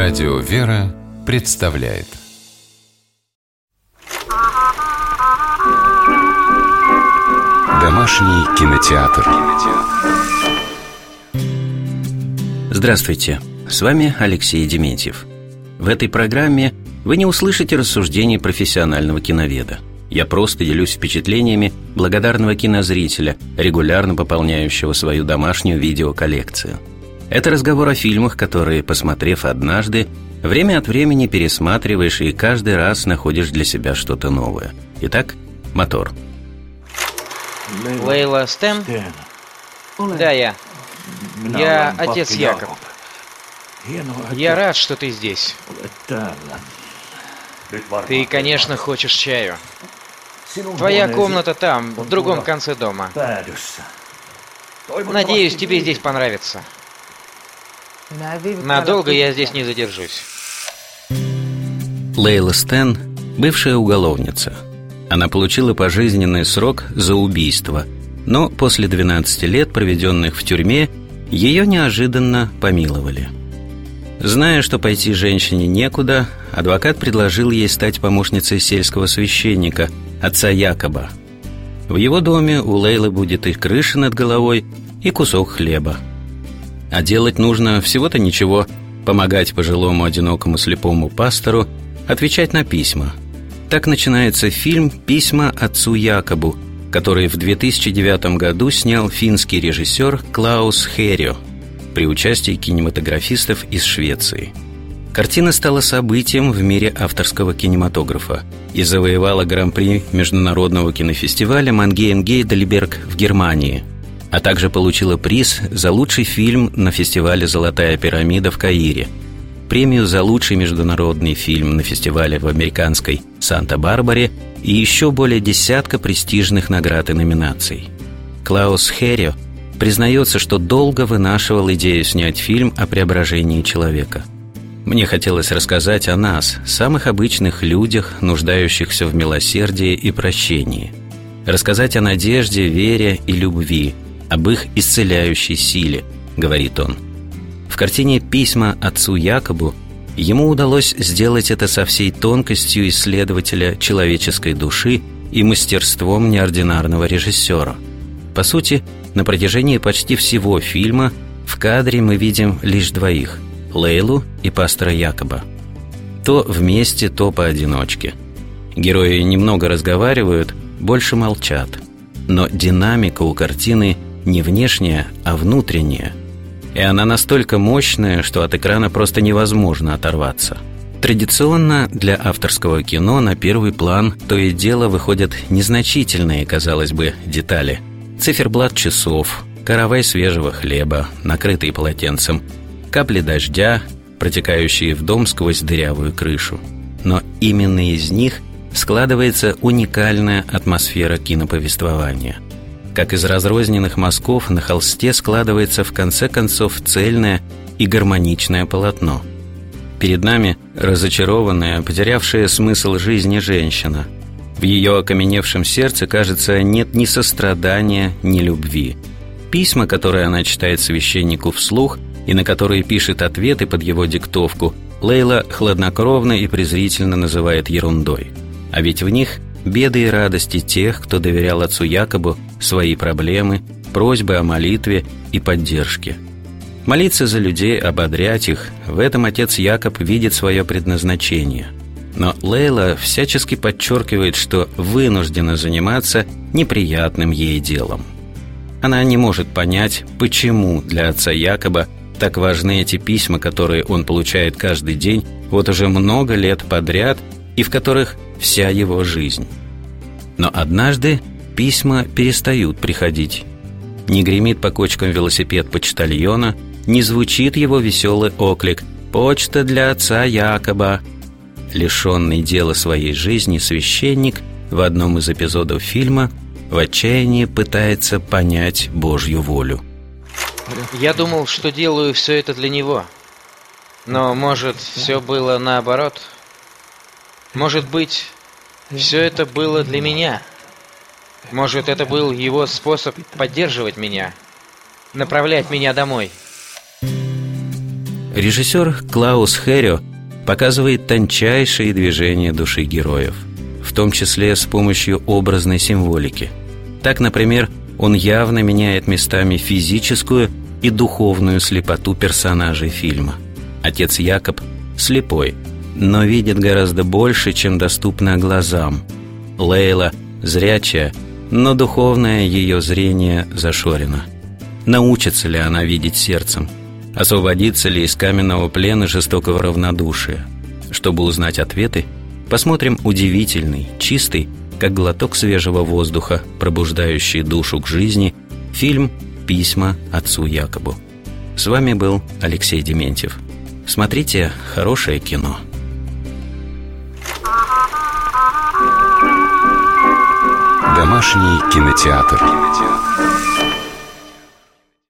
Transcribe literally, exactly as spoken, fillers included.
Радио «Вера» представляет Домашний кинотеатр. Здравствуйте, с вами Алексей Дементьев. В этой программе вы не услышите рассуждений профессионального киноведа. Я просто делюсь впечатлениями благодарного кинозрителя, регулярно пополняющего свою домашнюю видеоколлекцию. Это разговор о фильмах, которые, посмотрев однажды, время от времени пересматриваешь и каждый раз находишь для себя что-то новое. Итак, мотор. Лейла Стэн? Да, я. Я отец Якоб. Я рад, что ты здесь. Ты, конечно, хочешь чаю. Твоя комната там, в другом конце дома. Надеюсь, тебе здесь понравится. Надолго я здесь не задержусь. Лейла Стэн – бывшая уголовница. Она получила пожизненный срок за убийство, но после двенадцати лет, проведенных в тюрьме, ее неожиданно помиловали. Зная, что пойти женщине некуда, адвокат предложил ей стать помощницей сельского священника, отца Якоба. В его доме у Лейлы будет и крыша над головой, и кусок хлеба. А делать нужно всего-то ничего: помогать пожилому одинокому слепому пастору, отвечать на письма. Так начинается фильм «Письма отцу Якобу», который в две тысячи девятом году снял финский режиссер Клаус Херрио при участии кинематографистов из Швеции. Картина стала событием в мире авторского кинематографа и завоевала гран-при международного кинофестиваля Мангейм-Гейдельберг в Германии, а также получила приз за лучший фильм на фестивале «Золотая пирамида» в Каире, премию за лучший международный фильм на фестивале в американской Санта-Барбаре и еще более десятка престижных наград и номинаций. Клаус Херрио признается, что долго вынашивал идею снять фильм о преображении человека. Мне хотелось рассказать о нас, самых обычных людях, нуждающихся в милосердии и прощении. Рассказать о надежде, вере и любви, об их исцеляющей силе, говорит он. В картине «Письма отцу Якобу» ему удалось сделать это со всей тонкостью исследователя человеческой души и мастерством неординарного режиссера. По сути, на протяжении почти всего фильма в кадре мы видим лишь двоих – Лейлу и пастора Якоба. То вместе, то поодиночке. Герои немного разговаривают, больше молчат. Но динамика у картины не внешняя, а внутренняя. И она настолько мощная, что от экрана просто невозможно оторваться. Традиционно для авторского кино на первый план то и дело выходят незначительные, казалось бы, детали. Циферблат часов, каравай свежего хлеба, накрытый полотенцем, капли дождя, протекающие в дом сквозь дырявую крышу. Но именно из них складывается уникальная атмосфера киноповествования. Как из разрозненных мазков на холсте складывается в конце концов цельное и гармоничное полотно. Перед нами разочарованная, потерявшая смысл жизни женщина. В ее окаменевшем сердце, кажется, нет ни сострадания, ни любви. Письма, которые она читает священнику вслух и на которые пишет ответы под его диктовку, Лейла хладнокровно и презрительно называет ерундой. А ведь в них беды и радости тех, кто доверял отцу Якобу свои проблемы, просьбы о молитве и поддержке. Молиться за людей, ободрять их – в этом отец Якоб видит свое предназначение. Но Лейла всячески подчеркивает, что вынуждена заниматься неприятным ей делом. Она не может понять, почему для отца Якоба так важны эти письма, которые он получает каждый день, вот уже много лет подряд, и в которых вся его жизнь. Но однажды письма перестают приходить. Не гремит по кочкам велосипед почтальона, не звучит его веселый оклик «Почта для отца Якоба». Лишенный дела своей жизни священник в одном из эпизодов фильма в отчаянии пытается понять Божью волю. Я думал, что делаю все это для него. Но, может, все было наоборот? Может быть, все это было для меня? Может, это был его способ поддерживать меня, направлять меня домой? Режиссер Клаус Херрио показывает тончайшие движения души героев, в том числе с помощью образной символики. Так, например, он явно меняет местами физическую и духовную слепоту персонажей фильма. Отец Якоб слепой, но видит гораздо больше, чем доступно глазам. Лейла зрячая, но духовное ее зрение зашорено. Научится ли она видеть сердцем? Освободится ли из каменного плена жестокого равнодушия? Чтобы узнать ответы, посмотрим удивительный, чистый, как глоток свежего воздуха, пробуждающий душу к жизни, фильм «Письма отцу Якобу». С вами был Алексей Дементьев. Смотрите хорошее кино. Домашний кинотеатр.